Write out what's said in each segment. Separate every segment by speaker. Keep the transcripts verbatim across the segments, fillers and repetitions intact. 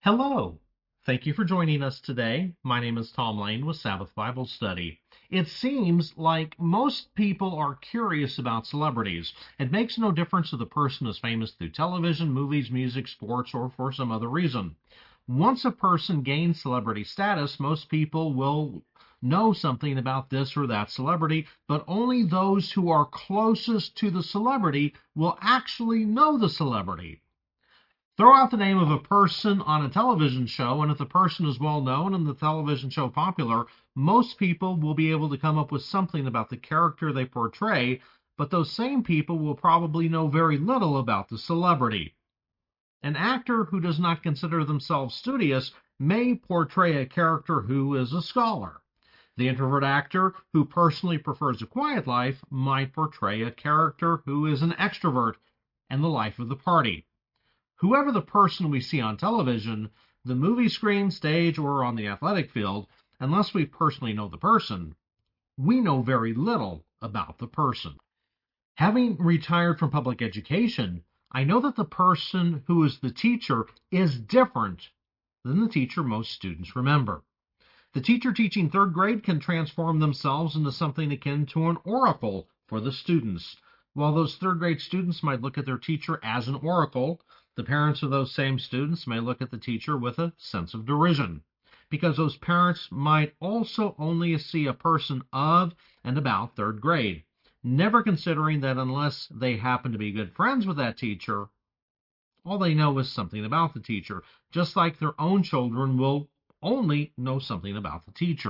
Speaker 1: Hello. Thank you for joining us today. My name is Tom Lane with Sabbath Bible Study. It seems like most people are curious about celebrities. It makes no difference if the person is famous through television, movies, music, sports, or for some other reason. Once a person gains celebrity status, most people will know something about this or that celebrity, but only those who are closest to the celebrity will actually know the celebrity. Throw out the name of a person on a television show, and if the person is well known and the television show popular, most people will be able to come up with something about the character they portray, but those same people will probably know very little about the celebrity. An actor who does not consider themselves studious may portray a character who is a scholar. The introvert actor who personally prefers a quiet life might portray a character who is an extrovert and the life of the party. Whoever the person we see on television, the movie screen, stage, or on the athletic field, unless we personally know the person, we know very little about the person. Having retired from public education, I know that the person who is the teacher is different than the teacher most students remember. The teacher teaching third grade can transform themselves into something akin to an oracle for the students. While those third grade students might look at their teacher as an oracle, the parents of those same students may look at the teacher with a sense of derision, because those parents might also only see a person of and about third grade, never considering that unless they happen to be good friends with that teacher, all they know is something about the teacher, just like their own children will only know something about the teacher.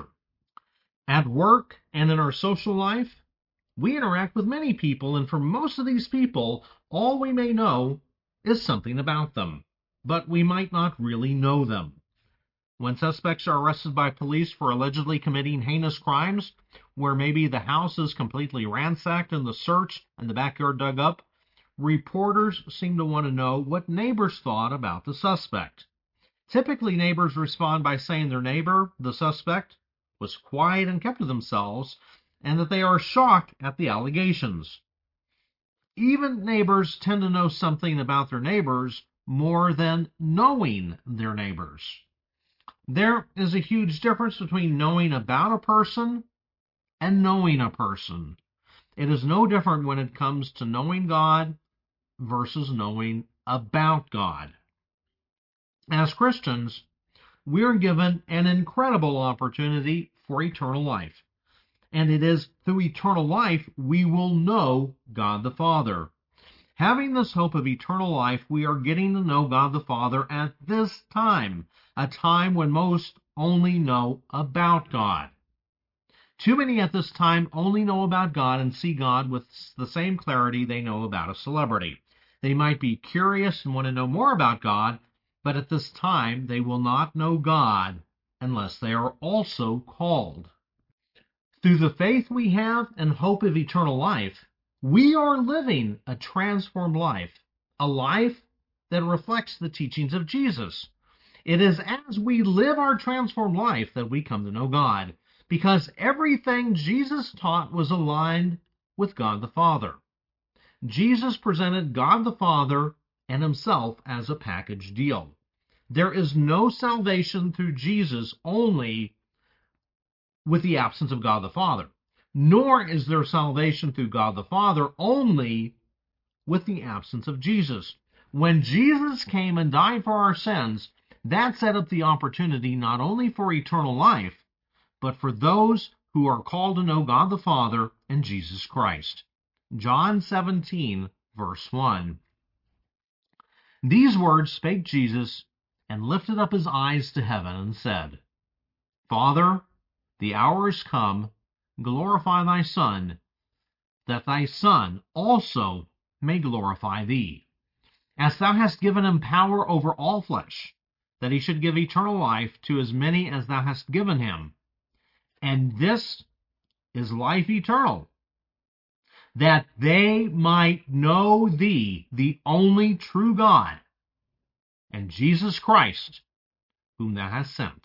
Speaker 1: At work and in our social life, we interact with many people, and for most of these people, all we may know is something about them, but we might not really know them. When suspects are arrested by police for allegedly committing heinous crimes, where maybe the house is completely ransacked and the search and the backyard dug up, reporters seem to want to know what neighbors thought about the suspect. Typically, neighbors respond by saying their neighbor, the suspect, was quiet and kept to themselves, and that they are shocked at the allegations. Even neighbors tend to know something about their neighbors more than knowing their neighbors. There is a huge difference between knowing about a person and knowing a person. It is no different when it comes to knowing God versus knowing about God. As Christians, we are given an incredible opportunity for eternal life. And it is through eternal life we will know God the Father. Having this hope of eternal life, we are getting to know God the Father at this time, a time when most only know about God. Too many at this time only know about God and see God with the same clarity they know about a celebrity. They might be curious and want to know more about God, but at this time they will not know God unless they are also called. Through the faith we have and hope of eternal life, we are living a transformed life, a life that reflects the teachings of Jesus. It is as we live our transformed life that we come to know God, because everything Jesus taught was aligned with God the Father. Jesus presented God the Father and himself as a package deal. There is no salvation through Jesus only with the absence of God the Father, nor is there salvation through God the Father only with the absence of Jesus. When Jesus came and died for our sins, that set up the opportunity not only for eternal life, but for those who are called to know God the Father and Jesus Christ. John seventeen, verse one. These words spake Jesus, and lifted up his eyes to heaven, and said, Father, the hour is come, glorify thy Son, that thy Son also may glorify thee, as thou hast given him power over all flesh, that he should give eternal life to as many as thou hast given him. And this is life eternal, that they might know thee, the only true God, and Jesus Christ, whom thou hast sent.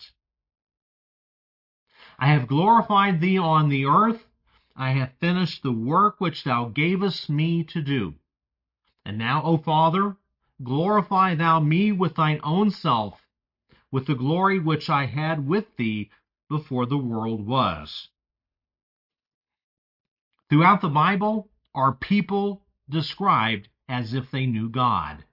Speaker 1: I have glorified thee on the earth. I have finished the work which thou gavest me to do. And now, O Father, glorify thou me with thine own self, with the glory which I had with thee before the world was. Throughout the Bible are people described as if they knew God.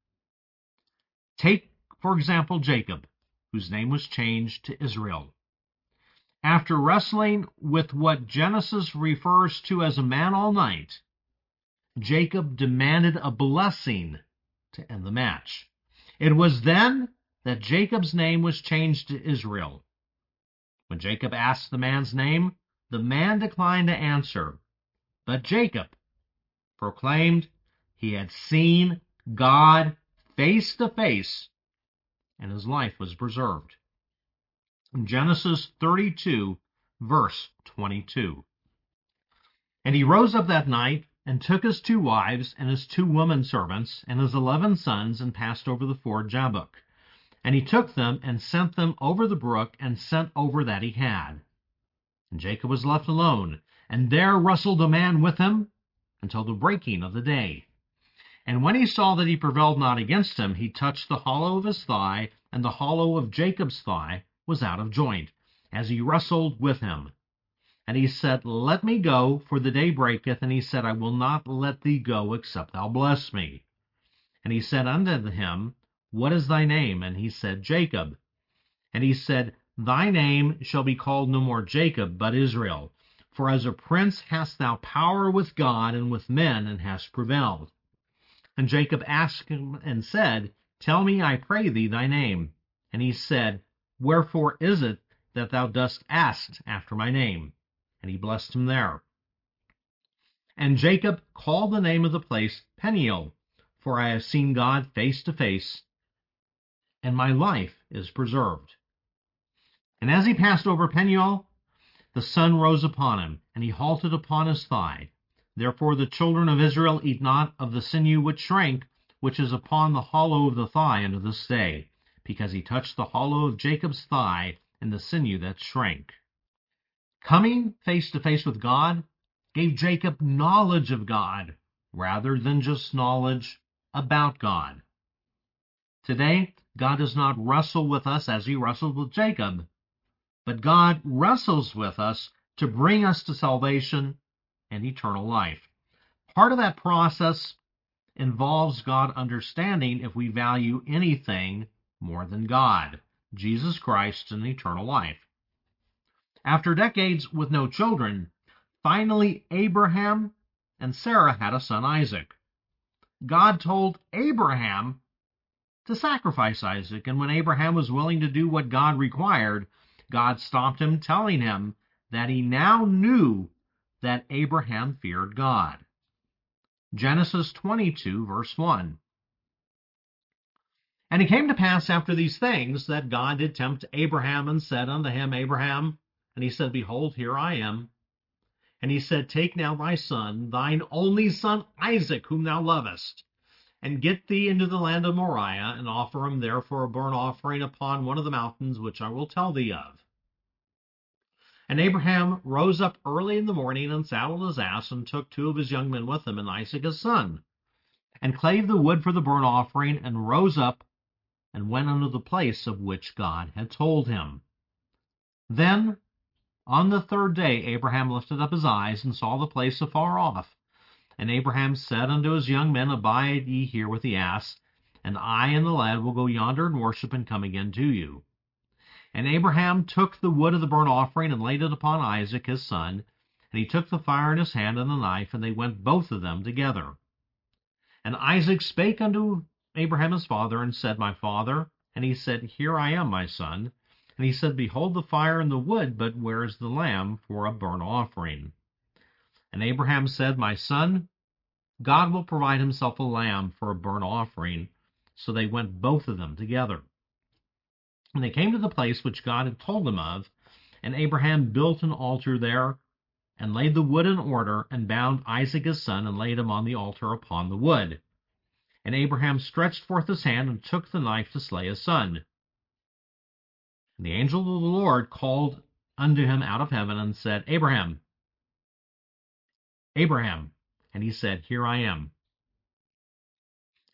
Speaker 1: Take, for example, Jacob, whose name was changed to Israel. After wrestling with what Genesis refers to as a man all night, Jacob demanded a blessing to end the match. It was then that Jacob's name was changed to Israel. When Jacob asked the man's name, the man declined to answer. But Jacob proclaimed he had seen God face to face, and his life was preserved. In Genesis thirty-two, verse twenty-two. And he rose up that night, and took his two wives, and his two women servants, and his eleven sons, and passed over the ford Jabbok. And he took them, and sent them over the brook, and sent over that he had. And Jacob was left alone, and there wrestled a man with him, until the breaking of the day. And when he saw that he prevailed not against him, he touched the hollow of his thigh, and the hollow of Jacob's thigh was out of joint, as he wrestled with him. And he said, Let me go, for the day breaketh. And he said, I will not let thee go, except thou bless me. And he said unto him, What is thy name? And he said, Jacob. And he said, Thy name shall be called no more Jacob, but Israel. For as a prince hast thou power with God and with men, and hast prevailed. And Jacob asked him and said, Tell me, I pray thee, thy name. And he said, Wherefore is it that thou dost ask after my name? And he blessed him there. And Jacob called the name of the place Peniel, for I have seen God face to face, and my life is preserved. And as he passed over Peniel, the sun rose upon him, and he halted upon his thigh. Therefore the children of Israel eat not of the sinew which shrank, which is upon the hollow of the thigh unto this day, because he touched the hollow of Jacob's thigh, and the sinew that shrank. Coming face to face with God gave Jacob knowledge of God, rather than just knowledge about God. Today, God does not wrestle with us as he wrestled with Jacob, but God wrestles with us to bring us to salvation and eternal life. Part of that process involves God understanding if we value anything more than God, Jesus Christ, and eternal life. After decades with no children, finally Abraham and Sarah had a son, Isaac. God told Abraham to sacrifice Isaac, and when Abraham was willing to do what God required, God stopped him, telling him that he now knew that Abraham feared God. Genesis twenty-two, verse one. And it came to pass after these things that God did tempt Abraham, and said unto him, Abraham, and he said, Behold, here I am. And he said, Take now thy son, thine only son Isaac, whom thou lovest, and get thee into the land of Moriah, and offer him there for a burnt offering upon one of the mountains which I will tell thee of. And Abraham rose up early in the morning, and saddled his ass, and took two of his young men with him, and Isaac his son, and clave the wood for the burnt offering, and rose up, and went unto the place of which God had told him. Then on the third day Abraham lifted up his eyes, and saw the place afar off. And Abraham said unto his young men, Abide ye here with the ass, and I and the lad will go yonder and worship, and come again to you. And Abraham took the wood of the burnt offering, and laid it upon Isaac his son, and he took the fire in his hand and the knife, and they went both of them together. And Isaac spake unto Abraham his father, and said, My father. And he said, Here I am, my son. And he said, Behold the fire and the wood, but where is the lamb for a burnt offering? And Abraham said, My son, God will provide himself a lamb for a burnt offering. So they went both of them together. And they came to the place which God had told them of, and Abraham built an altar there, and laid the wood in order, and bound Isaac his son, and laid him on the altar upon the wood. And Abraham stretched forth his hand, and took the knife to slay his son. And the angel of the Lord called unto him out of heaven, and said, Abraham, Abraham. And he said, Here I am.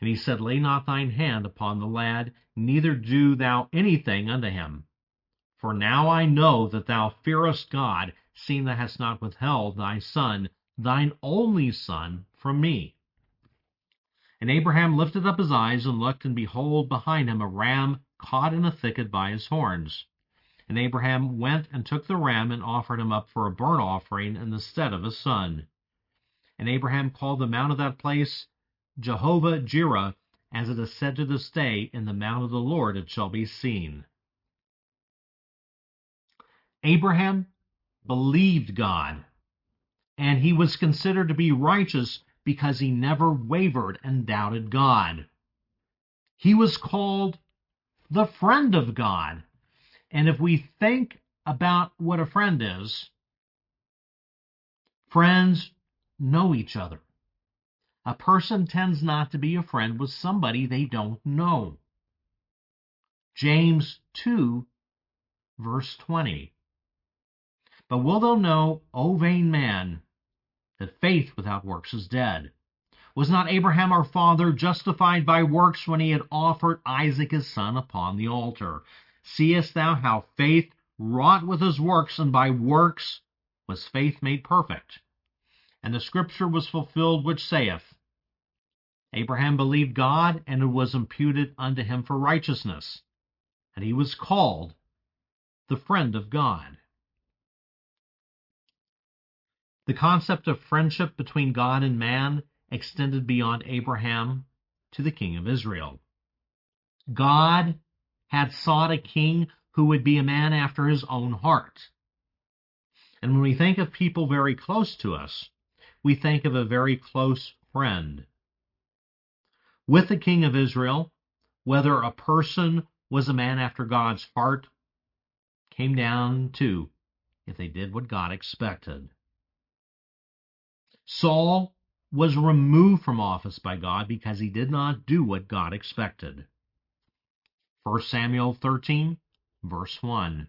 Speaker 1: And he said, Lay not thine hand upon the lad, neither do thou anything unto him. For now I know that thou fearest God, seeing thou hast not withheld thy son, thine only son, from me. And Abraham lifted up his eyes and looked, and behold, behind him a ram caught in a thicket by his horns. And Abraham went and took the ram and offered him up for a burnt offering in the stead of his son. And Abraham called the mount of that place Jehovah-Jireh, as it is said to this day, In the mount of the Lord it shall be seen. Abraham believed God, and he was considered to be righteous because he never wavered and doubted God. He was called the friend of God. And if we think about what a friend is, friends know each other. A person tends not to be a friend with somebody they don't know. James two, verse twenty. But wilt thou know, O vain man, that faith without works is dead? Was not Abraham our father justified by works when he had offered Isaac his son upon the altar? Seest thou how faith wrought with his works, and by works was faith made perfect? And the scripture was fulfilled which saith, Abraham believed God, and it was imputed unto him for righteousness. And he was called the friend of God. The concept of friendship between God and man extended beyond Abraham to the king of Israel. God had sought a king who would be a man after his own heart. And when we think of people very close to us, we think of a very close friend. With the king of Israel, whether a person was a man after God's heart came down to if they did what God expected. Saul was removed from office by God because he did not do what God expected. First Samuel thirteen, verse one.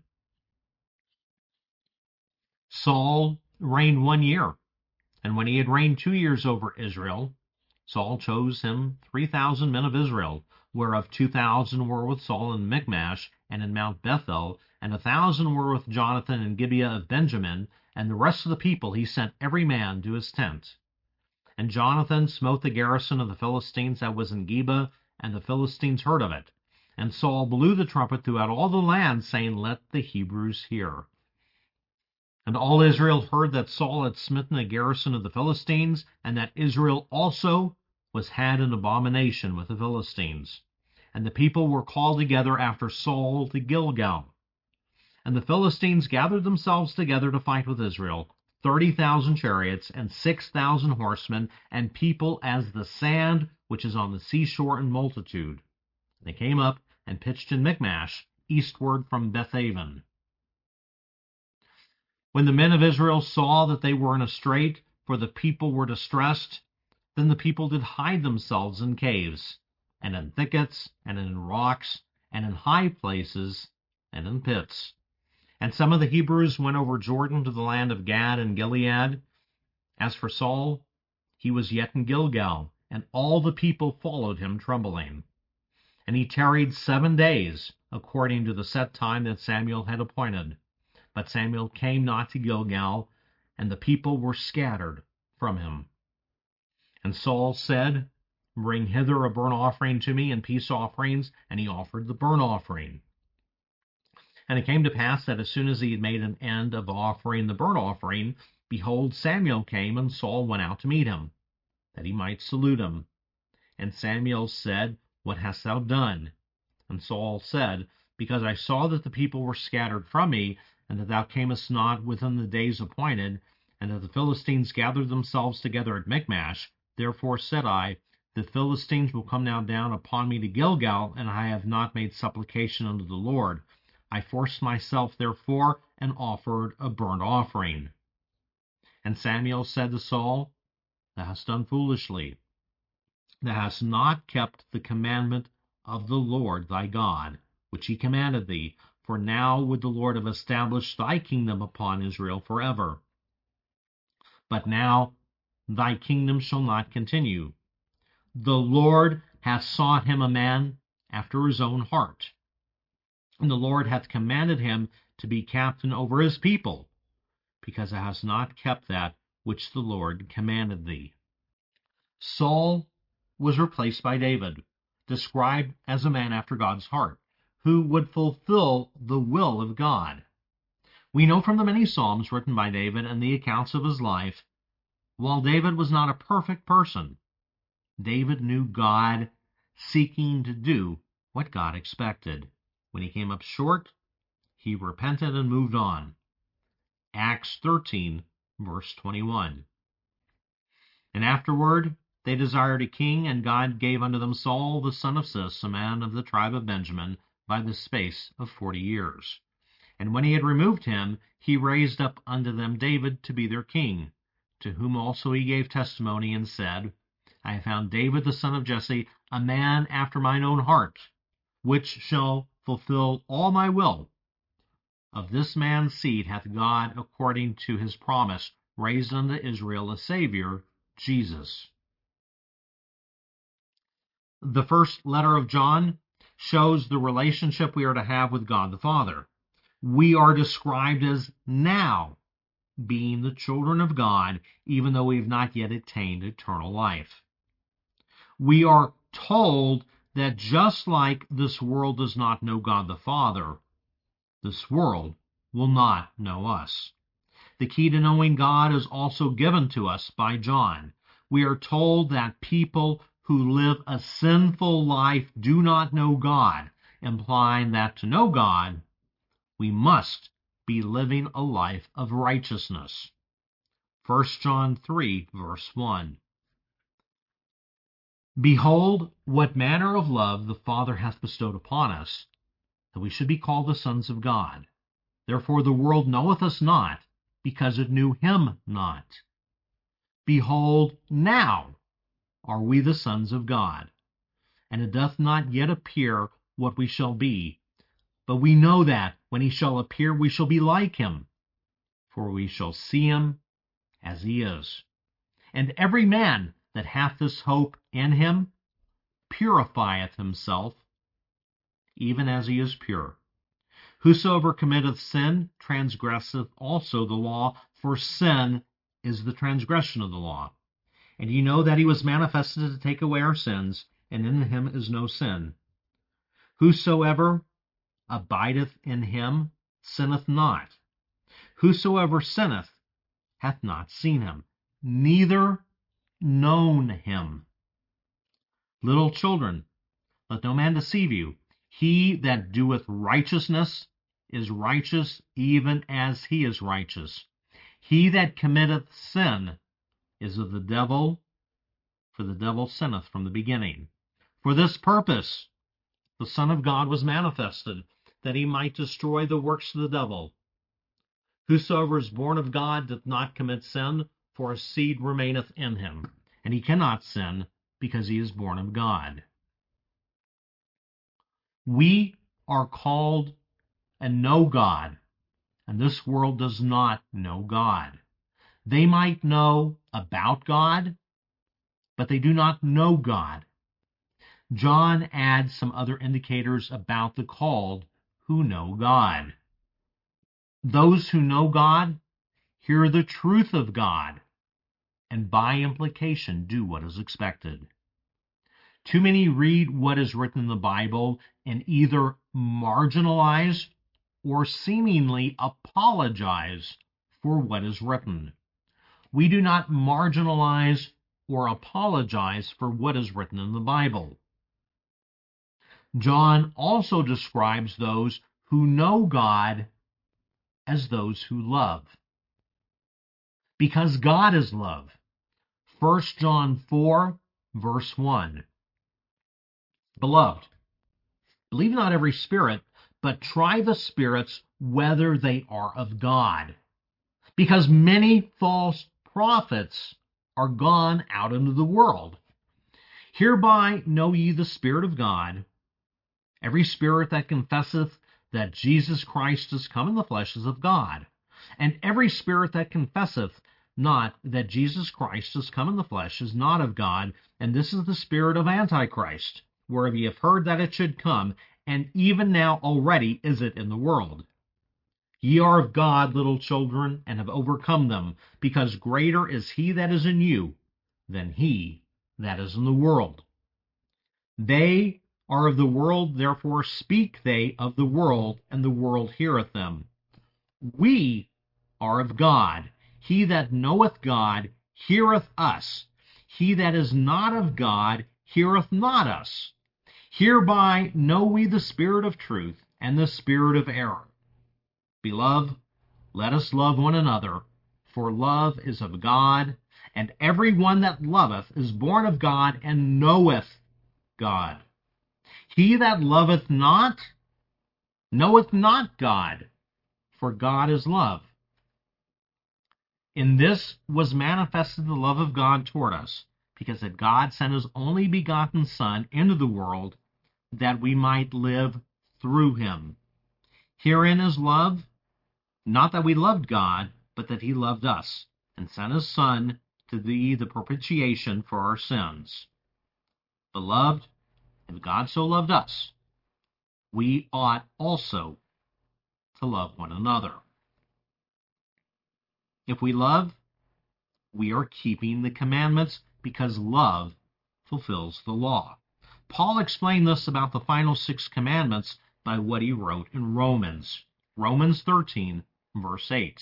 Speaker 1: Saul reigned one year, and when he had reigned two years over Israel, Saul chose him three thousand men of Israel, whereof two thousand were with Saul in Michmash and in Mount Bethel, and a thousand were with Jonathan in Gibeah of Benjamin, and the rest of the people he sent every man to his tent. And Jonathan smote the garrison of the Philistines that was in Geba, and the Philistines heard of it. And Saul blew the trumpet throughout all the land, saying, Let the Hebrews hear. And all Israel heard that Saul had smitten the garrison of the Philistines, and that Israel also was had an abomination with the Philistines. And the people were called together after Saul to Gilgal. And the Philistines gathered themselves together to fight with Israel, thirty thousand chariots, and six thousand horsemen, and people as the sand which is on the seashore in multitude. And they came up and pitched in Michmash, eastward from Bethaven. When the men of Israel saw that they were in a strait, for the people were distressed, then the people did hide themselves in caves, and in thickets, and in rocks, and in high places, and in pits. And some of the Hebrews went over Jordan to the land of Gad and Gilead. As for Saul, he was yet in Gilgal, and all the people followed him trembling. And he tarried seven days, according to the set time that Samuel had appointed. But Samuel came not to Gilgal, and the people were scattered from him. And Saul said, Bring hither a burnt offering to me, and peace offerings. And he offered the burnt offering. And it came to pass that as soon as he had made an end of offering the burnt offering, behold, Samuel came, and Saul went out to meet him, that he might salute him. And Samuel said, What hast thou done? And Saul said, Because I saw that the people were scattered from me, and that thou camest not within the days appointed, and that the Philistines gathered themselves together at Michmash, therefore said I, The Philistines will come now down upon me to Gilgal, and I have not made supplication unto the Lord. I forced myself therefore, and offered a burnt offering. And Samuel said to Saul, Thou hast done foolishly. Thou hast not kept the commandment of the Lord thy God, which he commanded thee, for now would the Lord have established thy kingdom upon Israel forever. But now thy kingdom shall not continue. The Lord hath sought him a man after his own heart. And the Lord hath commanded him to be captain over his people, because thou hast not kept that which the Lord commanded thee. Saul was replaced by David, described as a man after God's heart, who would fulfill the will of God. We know from the many Psalms written by David and the accounts of his life, while David was not a perfect person, David knew God, seeking to do what God expected. When he came up short, he repented and moved on. Acts thirteen, verse twenty-one. And afterward they desired a king, and God gave unto them Saul the son of Cis, a man of the tribe of Benjamin, by the space of forty years. And when he had removed him, he raised up unto them David to be their king, to whom also he gave testimony, and said, I have found David the son of Jesse, a man after mine own heart, which shall fulfill all my will. Of this man's seed hath God, according to his promise, raised unto Israel a Savior, Jesus. The first letter of John shows the relationship we are to have with God the Father. We are described as now being the children of God, even though we have not yet attained eternal life. We are told that just like this world does not know God the Father, this world will not know us. The key to knowing God is also given to us by John. We are told that people who live a sinful life do not know God, implying that to know God, we must be living a life of righteousness. First John three, verse one. Behold, what manner of love the Father hath bestowed upon us, that we should be called the sons of God. Therefore the world knoweth us not, because it knew him not. Behold, now are we the sons of God, and it doth not yet appear what we shall be. But we know that when he shall appear, we shall be like him, for we shall see him as he is. And every man that hath this hope in him purifieth himself, even as he is pure. Whosoever committeth sin transgresseth also the law, for sin is the transgression of the law. And ye know that he was manifested to take away our sins, and in him is no sin. Whosoever abideth in him sinneth not. Whosoever sinneth hath not seen him, neither known him. Little children, let no man deceive you. He that doeth righteousness is righteous, even as he is righteous. He that committeth sin is of the devil, for the devil sinneth from the beginning. For this purpose the Son of God was manifested, that he might destroy the works of the devil. Whosoever is born of God doth not commit sin, for his seed remaineth in him, and he cannot sin, because he is born of God. We are called and know God, and this world does not know God. They might know about God, but they do not know God. John adds some other indicators about the called who know God. Those who know God hear the truth of God, and by implication do what is expected. Too many read what is written in the Bible and either marginalize or seemingly apologize for what is written. We do not marginalize or apologize for what is written in the Bible. John also describes those who know God as those who love, because God is love. First John four, verse one. Beloved, believe not every spirit, but try the spirits whether they are of God, because many false prophets are gone out into the world. Hereby know ye the Spirit of God. Every spirit that confesseth that Jesus Christ is come in the flesh is of God. And every spirit that confesseth not that Jesus Christ is come in the flesh is not of God, and this is the spirit of Antichrist, whereof ye have heard that it should come, and even now already is it in the world. Ye are of God, little children, and have overcome them, because greater is he that is in you than he that is in the world. They are of the world, therefore speak they of the world, and the world heareth them. We are of God. He that knoweth God heareth us. He that is not of God heareth not us. Hereby know we the spirit of truth and the spirit of error. Beloved, let us love one another, for love is of God, and every one that loveth is born of God and knoweth God. He that loveth not knoweth not God, for God is love. In this was manifested the love of God toward us, because that God sent his only begotten Son into the world, that we might live through him. Herein is love, not that we loved God, but that he loved us, and sent his Son to be the propitiation for our sins. Beloved, if God so loved us, we ought also to love one another. If we love, we are keeping the commandments, because love fulfills the law. Paul explained this about the final six commandments by what he wrote in Romans. Romans thirteen, verse eight.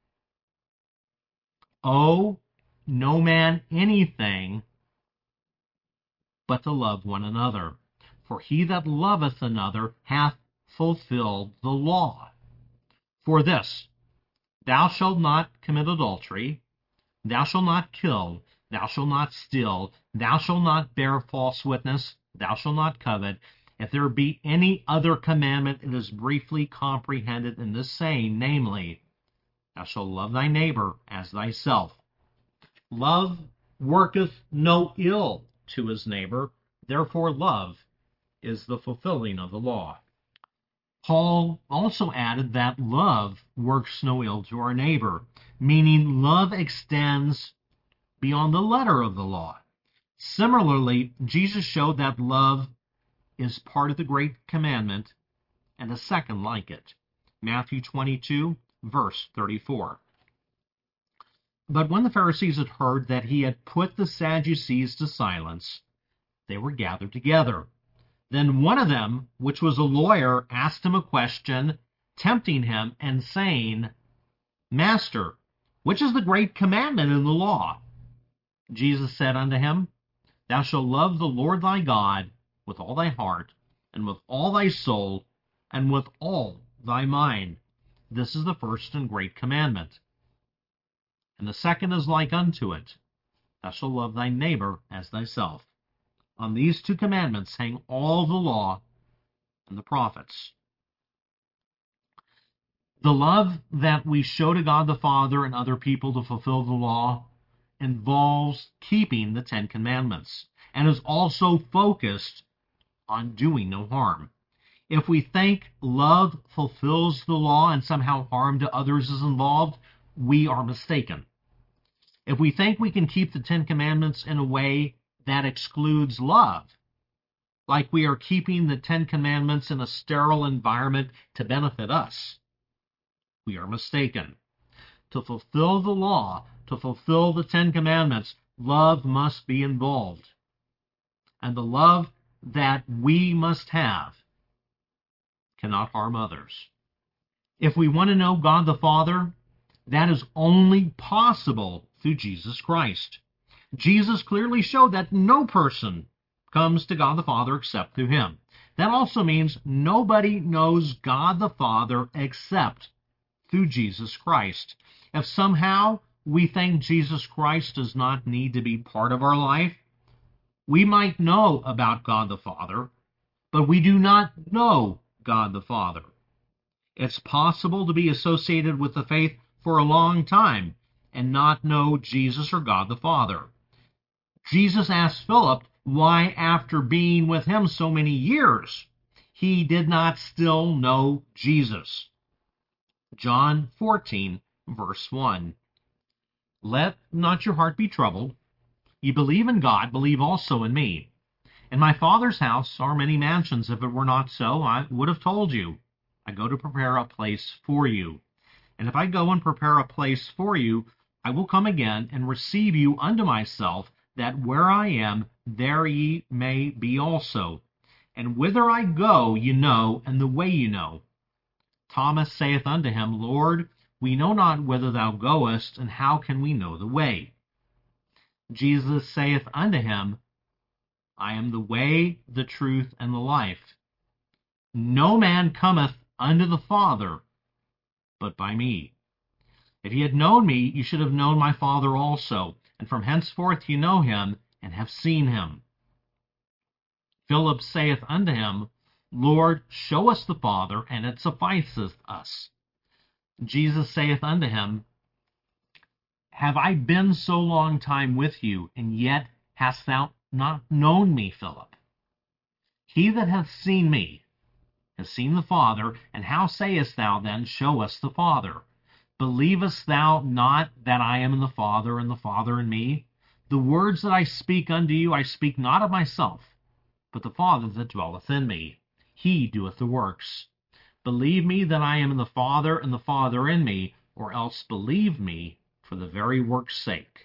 Speaker 1: Owe no man anything but to love one another. For he that loveth another hath fulfilled the law. For this, thou shalt not commit adultery, thou shalt not kill, thou shalt not steal, thou shalt not bear false witness, thou shalt not covet. If there be any other commandment, it is briefly comprehended in this saying, namely, thou shalt love thy neighbor as thyself. Love worketh no ill to his neighbor, therefore love is the fulfilling of the law. Paul also added that love works no ill to our neighbor, meaning love extends beyond the letter of the law. Similarly, Jesus showed that love is part of the great commandment and a second like it. Matthew twenty-two, verse thirty-four. But when the Pharisees had heard that he had put the Sadducees to silence, they were gathered together. Then one of them, which was a lawyer, asked him a question, tempting him, and saying, Master, which is the great commandment in the law? Jesus said unto him, Thou shalt love the Lord thy God with all thy heart, and with all thy soul, and with all thy mind. This is the first and great commandment. And the second is like unto it, Thou shalt love thy neighbor as thyself. On these two commandments hang all the law and the prophets. The love that we show to God the Father and other people to fulfill the law involves keeping the Ten Commandments, and is also focused on doing no harm. If we think love fulfills the law and somehow harm to others is involved, we are mistaken. If we think we can keep the Ten Commandments in a way that excludes love, like we are keeping the Ten Commandments in a sterile environment to benefit us, we are mistaken. To fulfill the law, to fulfill the Ten Commandments, love must be involved. And the love that we must have cannot harm others. If we want to know God the Father, that is only possible through Jesus Christ. Jesus clearly showed that no person comes to God the Father except through him. That also means nobody knows God the Father except through Jesus Christ. If somehow we think Jesus Christ does not need to be part of our life, we might know about God the Father, but we do not know God the Father. It's possible to be associated with the faith for a long time and not know Jesus or God the Father. Jesus asked Philip why, after being with him so many years, he did not still know Jesus. John fourteen, verse one. Let not your heart be troubled. Ye believe in God, believe also in me. In my Father's house are many mansions. If it were not so, I would have told you. I go to prepare a place for you. And if I go and prepare a place for you, I will come again and receive you unto myself, that where I am, there ye may be also. And whither I go, ye know, and the way ye know. Thomas saith unto him, Lord, we know not whither thou goest, and how can we know the way? Jesus saith unto him, I am the way, the truth, and the life. No man cometh unto the Father but by me. If ye had known me, ye should have known my Father also, and from henceforth ye know him, and have seen him. Philip saith unto him, Lord, show us the Father, and it sufficeth us. Jesus saith unto him, Have I been so long time with you, and yet hast thou not known me, Philip? He that hath seen me has seen the Father, and how sayest thou then, Show us the Father? Believest thou not that I am in the Father, and the Father in me? The words that I speak unto you, I speak not of myself, but the Father that dwelleth in me. He doeth the works. Believe me that I am in the Father, and the Father in me, or else believe me for the very work's sake.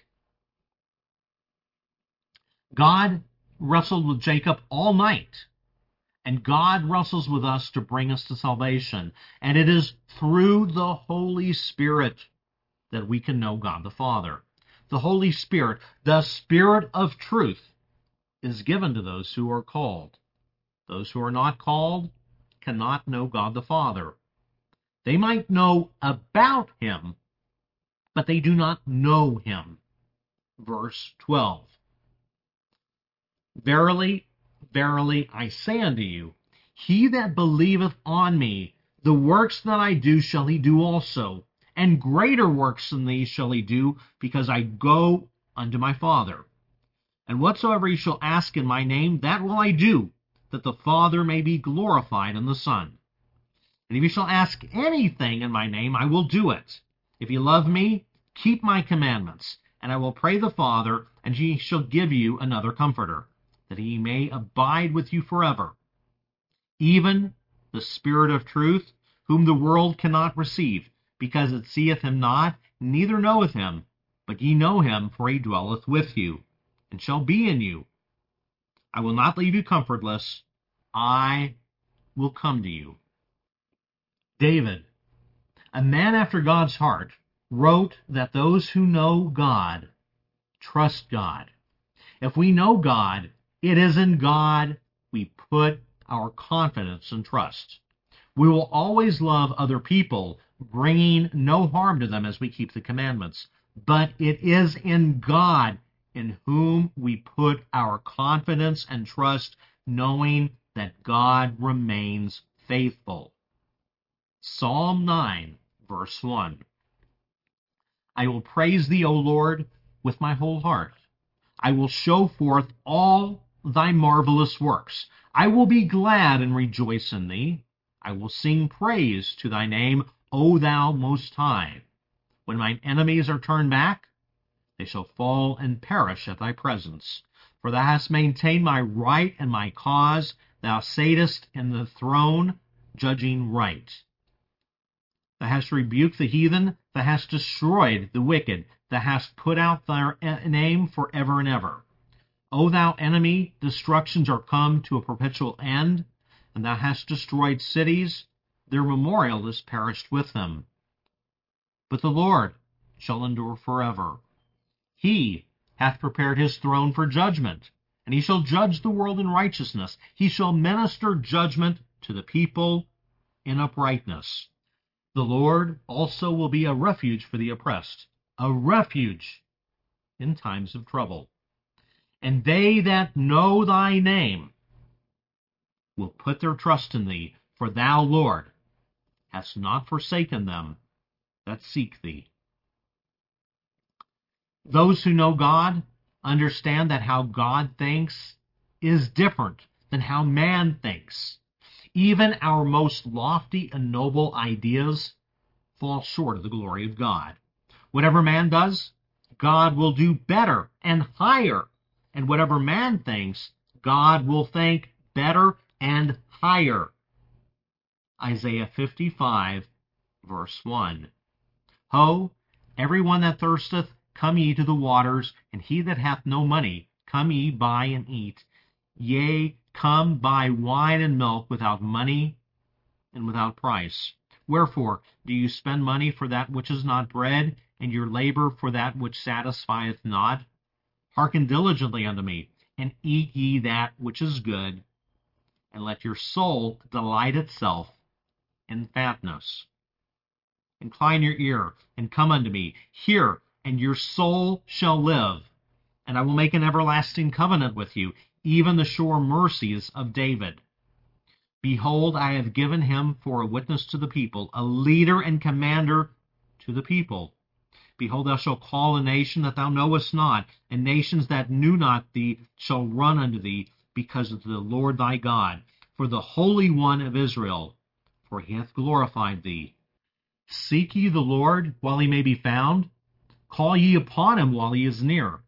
Speaker 1: God wrestled with Jacob all night, and God wrestles with us to bring us to salvation. And it is through the Holy Spirit that we can know God the Father. The Holy Spirit, the Spirit of truth, is given to those who are called. Those who are not called cannot know God the Father. They might know about him, but they do not know him. Verse twelve. Verily, verily, I say unto you, he that believeth on me, the works that I do shall he do also, and greater works than these shall he do, because I go unto my Father. And whatsoever ye shall ask in my name, that will I do, that the Father may be glorified in the Son. And if ye shall ask anything in my name, I will do it. If ye love me, keep my commandments, and I will pray the Father, and he shall give you another Comforter, that he may abide with you forever. Even the Spirit of truth, whom the world cannot receive, because it seeth him not, neither knoweth him. But ye know him, for he dwelleth with you, and shall be in you. I will not leave you comfortless. I will come to you. David, a man after God's heart, wrote that those who know God trust God. If we know God, it is in God we put our confidence and trust. We will always love other people, bringing no harm to them as we keep the commandments. But it is in God in whom we put our confidence and trust, knowing that God remains faithful. Psalm nine, verse one. I will praise thee, O Lord, with my whole heart. I will show forth all thy marvelous works. I will be glad and rejoice in thee. I will sing praise to thy name, O thou Most High. When mine enemies are turned back, they shall fall and perish at thy presence. For thou hast maintained my right and my cause. Thou satest in the throne, judging right. Thou hast rebuked the heathen. Thou hast destroyed the wicked. Thou hast put out thy name for ever and ever. O thou enemy, destructions are come to a perpetual end, and thou hast destroyed cities. Their memorial is perished with them. But the Lord shall endure forever. He hath prepared his throne for judgment, and he shall judge the world in righteousness. He shall minister judgment to the people in uprightness. The Lord also will be a refuge for the oppressed, a refuge in times of trouble. And they that know thy name will put their trust in thee, for thou, Lord, hast not forsaken them that seek thee. Those who know God understand that how God thinks is different than how man thinks. Even our most lofty and noble ideas fall short of the glory of God. Whatever man does, God will do better and higher. And whatever man thinks, God will think better and higher. Isaiah fifty-five, verse one. Ho, every one that thirsteth, come ye to the waters, and he that hath no money, come ye buy and eat. Yea, come buy wine and milk without money and without price. Wherefore do you spend money for that which is not bread, and your labor for that which satisfieth not? Hearken diligently unto me, and eat ye that which is good, and let your soul delight itself in fatness. Incline your ear, and come unto me. Hear, and your soul shall live. And I will make an everlasting covenant with you, even the sure mercies of David. Behold, I have given him for a witness to the people, a leader and commander to the people. Behold, thou shalt call a nation that thou knowest not, and nations that knew not thee shall run unto thee, because of the Lord thy God, for the Holy One of Israel, for he hath glorified thee. Seek ye the Lord while he may be found? Call ye upon him while he is near.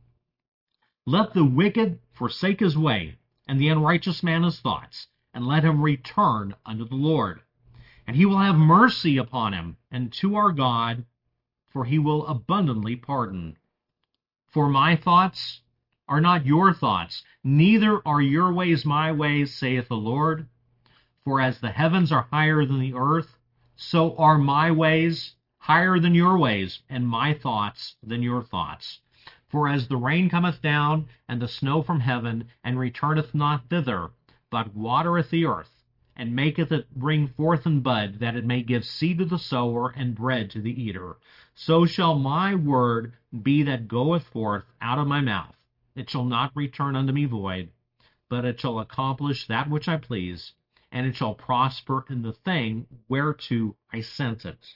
Speaker 1: Let the wicked forsake his way, and the unrighteous man his thoughts, and let him return unto the Lord. And he will have mercy upon him, and to our God, for he will abundantly pardon. For my thoughts are not your thoughts, neither are your ways my ways, saith the Lord. For as the heavens are higher than the earth, so are my ways higher than your ways, and my thoughts than your thoughts. For as the rain cometh down, and the snow from heaven, and returneth not thither, but watereth the earth, and maketh it bring forth and bud, that it may give seed to the sower, and bread to the eater, so shall my word be that goeth forth out of my mouth. It shall not return unto me void, but it shall accomplish that which I please, and it shall prosper in the thing whereto I sent it.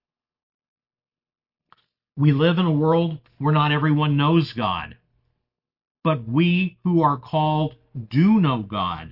Speaker 1: We live in a world where not everyone knows God, but we who are called do know God.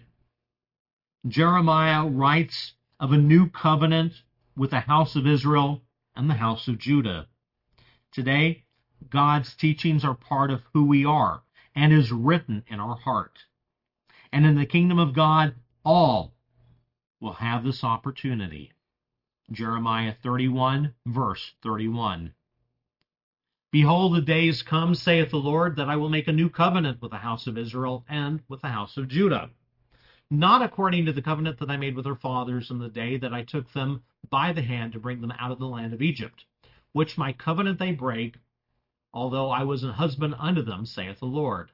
Speaker 1: Jeremiah writes of a new covenant with the house of Israel and the house of Judah. Today, God's teachings are part of who we are and is written in our heart. And in the kingdom of God, all will have this opportunity. Jeremiah thirty-one, verse thirty-one. Behold, the days come, saith the Lord, that I will make a new covenant with the house of Israel and with the house of Judah, not according to the covenant that I made with their fathers in the day that I took them by the hand to bring them out of the land of Egypt, which my covenant they break, although I was an husband unto them, saith the Lord.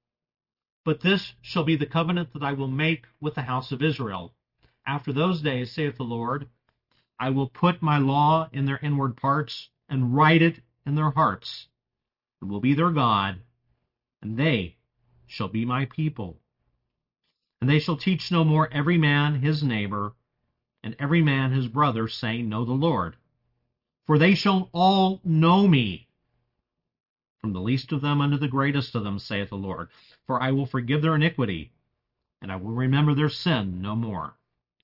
Speaker 1: But this shall be the covenant that I will make with the house of Israel. After those days, saith the Lord, I will put my law in their inward parts, and write it in their hearts. It will be their God, and they shall be my people. And they shall teach no more every man his neighbor, and every man his brother, saying, Know the Lord. For they shall all know me, from the least of them unto the greatest of them, saith the Lord. For I will forgive their iniquity, and I will remember their sin no more.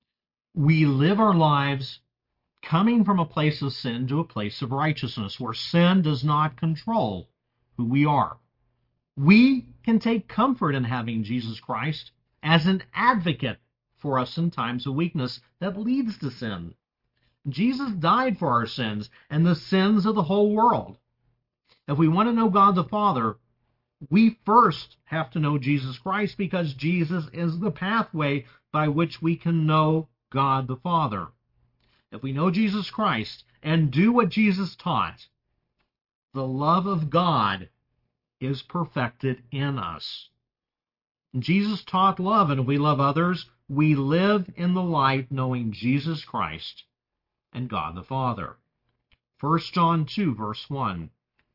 Speaker 1: We live our lives coming from a place of sin to a place of righteousness, where sin does not control who we are. We can take comfort in having Jesus Christ as an advocate for us in times of weakness that leads to sin. Jesus died for our sins and the sins of the whole world. If we want to know God the Father, we first have to know Jesus Christ, because Jesus is the pathway by which we can know God the Father. If we know Jesus Christ and do what Jesus taught, the love of God is perfected in us. Jesus taught love, and if we love others, we live in the light knowing Jesus Christ and God the Father. First John two, verse one.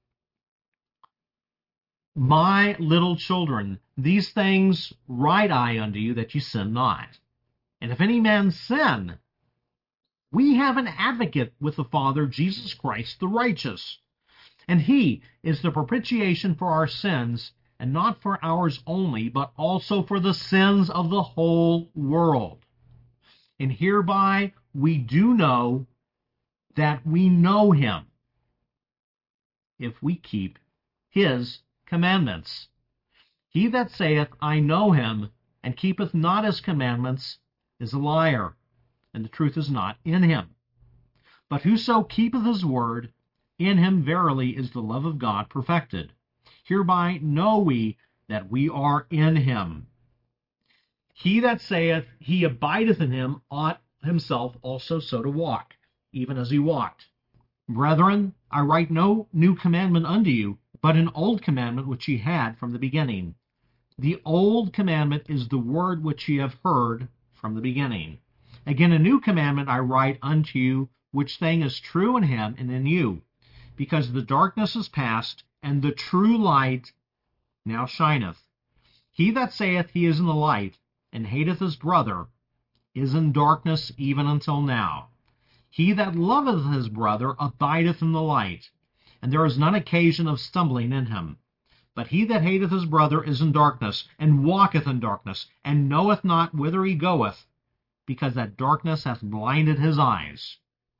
Speaker 1: My little children, these things write I unto you, that ye sin not. And if any man sin, we have an advocate with the Father, Jesus Christ the righteous. And he is the propitiation for our sins, and not for ours only, but also for the sins of the whole world. And hereby we do know that we know him, if we keep his commandments. He that saith, I know him, and keepeth not his commandments, is a liar, and the truth is not in him. But whoso keepeth his word, in him verily is the love of God perfected. Hereby know we that we are in him. He that saith he abideth in him ought himself also so to walk, even as he walked. Brethren, I write no new commandment unto you, but an old commandment which ye had from the beginning. The old commandment is the word which ye have heard from the beginning. Again, a new commandment I write unto you, which thing is true in him and in you, because the darkness is past, and the true light now shineth. He that saith he is in the light, and hateth his brother, is in darkness even until now. He that loveth his brother abideth in the light, and there is none occasion of stumbling in him. But he that hateth his brother is in darkness, and walketh in darkness, and knoweth not whither he goeth, because that darkness hath blinded his eyes.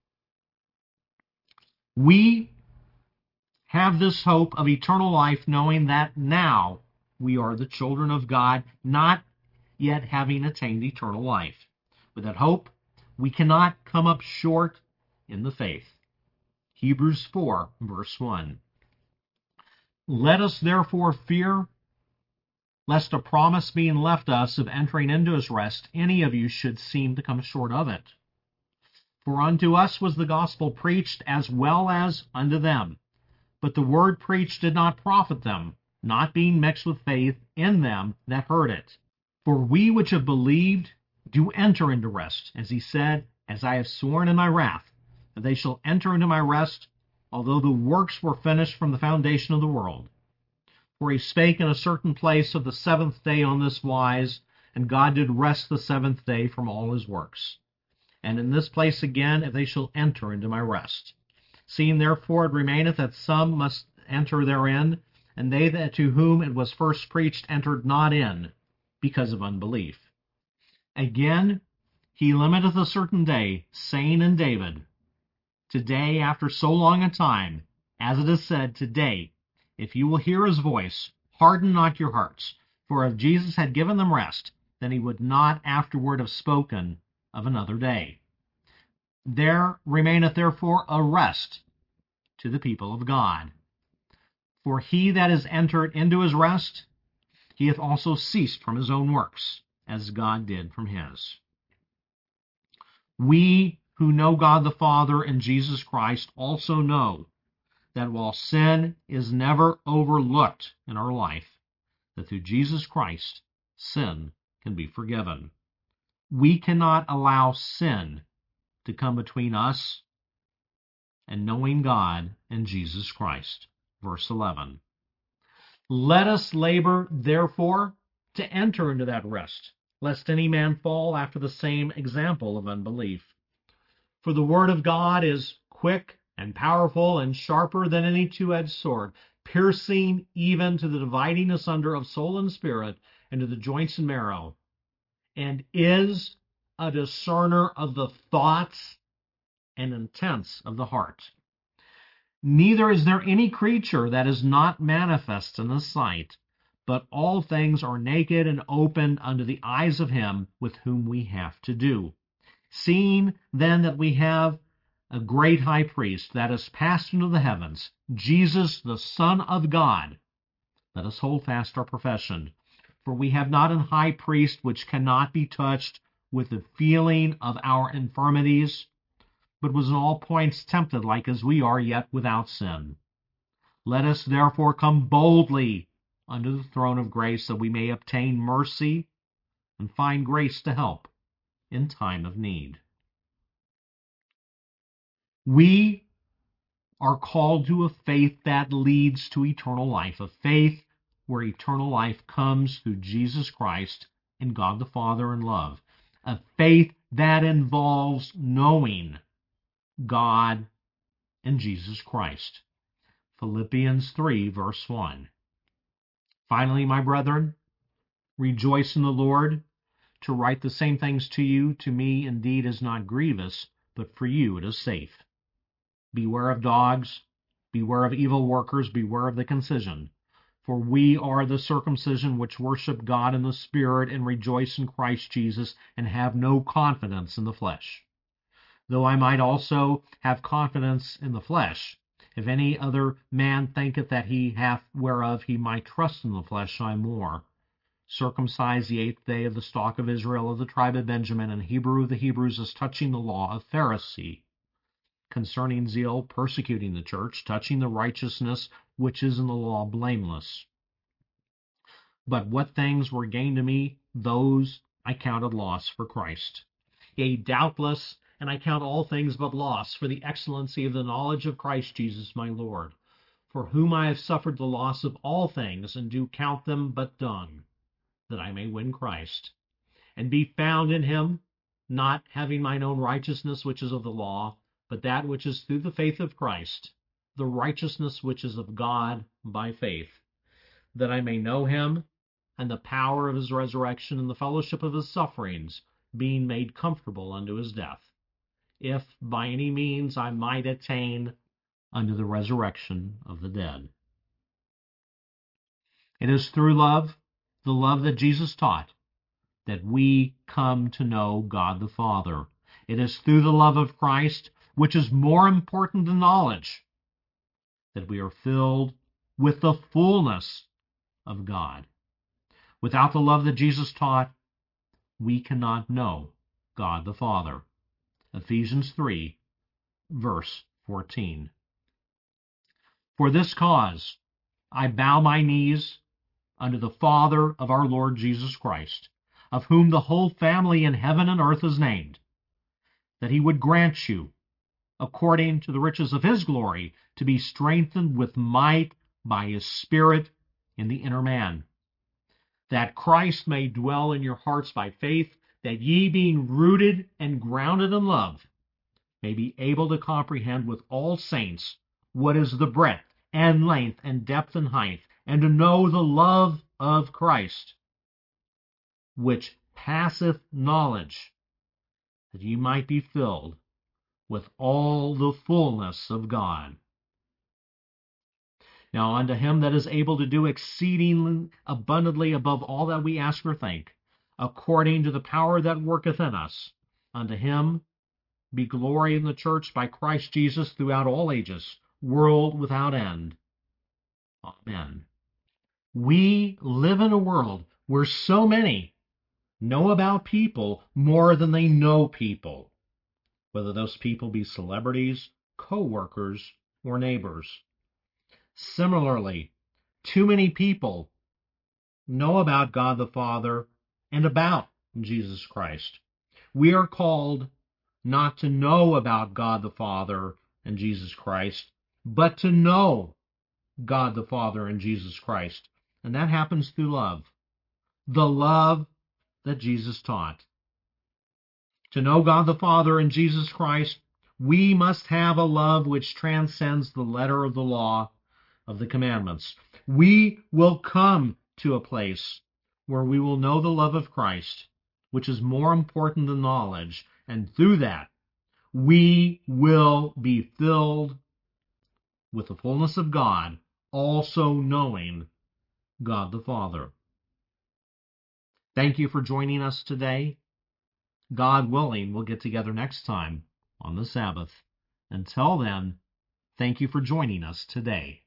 Speaker 1: We have this hope of eternal life, knowing that now we are the children of God, not yet having attained eternal life. With that hope, we cannot come up short in the faith. Hebrews four, verse one. Let us therefore fear, lest a promise being left us of entering into his rest, any of you should seem to come short of it. For unto us was the gospel preached as well as unto them. But the word preached did not profit them, not being mixed with faith in them that heard it. For we which have believed do enter into rest, as he said, As I have sworn in my wrath, that they shall enter into my rest, although the works were finished from the foundation of the world. For he spake in a certain place of the seventh day on this wise, and God did rest the seventh day from all his works. And in this place again, if they shall enter into my rest. Seeing therefore it remaineth that some must enter therein, and they that to whom it was first preached entered not in, because of unbelief. Again, he limiteth a certain day, saying in David, Today, after so long a time, as it is said, Today, if you will hear his voice, harden not your hearts. For if Jesus had given them rest, then he would not afterward have spoken of another day. There remaineth therefore a rest to the people of God. For he that is entered into his rest, he hath also ceased from his own works, as God did from his. We who know God the Father and Jesus Christ also know that while sin is never overlooked in our life, that through Jesus Christ, sin can be forgiven. We cannot allow sin to come between us and knowing God and Jesus Christ. Verse eleven. Let us labor, therefore, to enter into that rest, lest any man fall after the same example of unbelief. For the word of God is quick and powerful and sharper than any two-edged sword, piercing even to the dividing asunder of soul and spirit, and to the joints and marrow, and is a discerner of the thoughts and intents of the heart. Neither is there any creature that is not manifest in the sight, but all things are naked and opened unto the eyes of him with whom we have to do. Seeing then that we have a great high priest that is passed into the heavens, Jesus the Son of God, let us hold fast our profession. For we have not an high priest which cannot be touched with the feeling of our infirmities, but was in all points tempted like as we are, yet without sin. Let us therefore come boldly unto the throne of grace, that we may obtain mercy and find grace to help in time of need. We are called to a faith that leads to eternal life, a faith where eternal life comes through Jesus Christ and God the Father in love, a faith that involves knowing God and Jesus Christ. Philippians three, verse one. Finally, my brethren, rejoice in the Lord. To write the same things to you, to me indeed is not grievous, but for you it is safe. Beware of dogs, Beware of evil workers, beware of the concision. For we are the circumcision which worship God in the Spirit and rejoice in Christ Jesus and have no confidence in the flesh. Though I might also have confidence in the flesh, if any other man thinketh that he hath whereof he might trust in the flesh, I more. Circumcised the eighth day of the stock of Israel of the tribe of Benjamin, and Hebrew of the Hebrews, as touching the law, a Pharisee, concerning zeal, persecuting the church, touching the righteousness which is in the law, blameless. But what things were gain to me, those I counted loss for Christ. Yea, doubtless, and I count all things but loss for the excellency of the knowledge of Christ Jesus my Lord, for whom I have suffered the loss of all things, and do count them but dung, that I may win Christ, and be found in him, not having mine own righteousness which is of the law, but that which is through the faith of Christ, the righteousness which is of God by faith, that I may know him, and the power of his resurrection, and the fellowship of his sufferings, being made comfortable unto his death, if by any means I might attain unto the resurrection of the dead. It is through love, the love that Jesus taught, that we come to know God the Father. It is through the love of Christ, which is more important than knowledge, that we are filled with the fullness of God. Without the love that Jesus taught, we cannot know God the Father. Ephesians three, verse fourteen. For this cause I bow my knees unto the Father of our Lord Jesus Christ, of whom the whole family in heaven and earth is named, that he would grant you, according to the riches of his glory, to be strengthened with might by his Spirit in the inner man, that Christ may dwell in your hearts by faith, that ye, being rooted and grounded in love, may be able to comprehend with all saints what is the breadth and length and depth and height, and to know the love of Christ, which passeth knowledge, that ye might be filled with all the fullness of God. Now unto him that is able to do exceedingly abundantly above all that we ask or think, according to the power that worketh in us, unto him be glory in the church by Christ Jesus throughout all ages, world without end. Amen. We live in a world where so many know about people more than they know people, whether those people be celebrities, co-workers, or neighbors. Similarly, too many people know about God the Father and about Jesus Christ. We are called not to know about God the Father and Jesus Christ, but to know God the Father and Jesus Christ. And that happens through love. The love that Jesus taught. To know God the Father and Jesus Christ, we must have a love which transcends the letter of the law of the commandments. We will come to a place where we will know the love of Christ, which is more important than knowledge, and through that, we will be filled with the fullness of God, also knowing God the Father. Thank you for joining us today. God willing, we'll get together next time on the Sabbath. Until then, thank you for joining us today.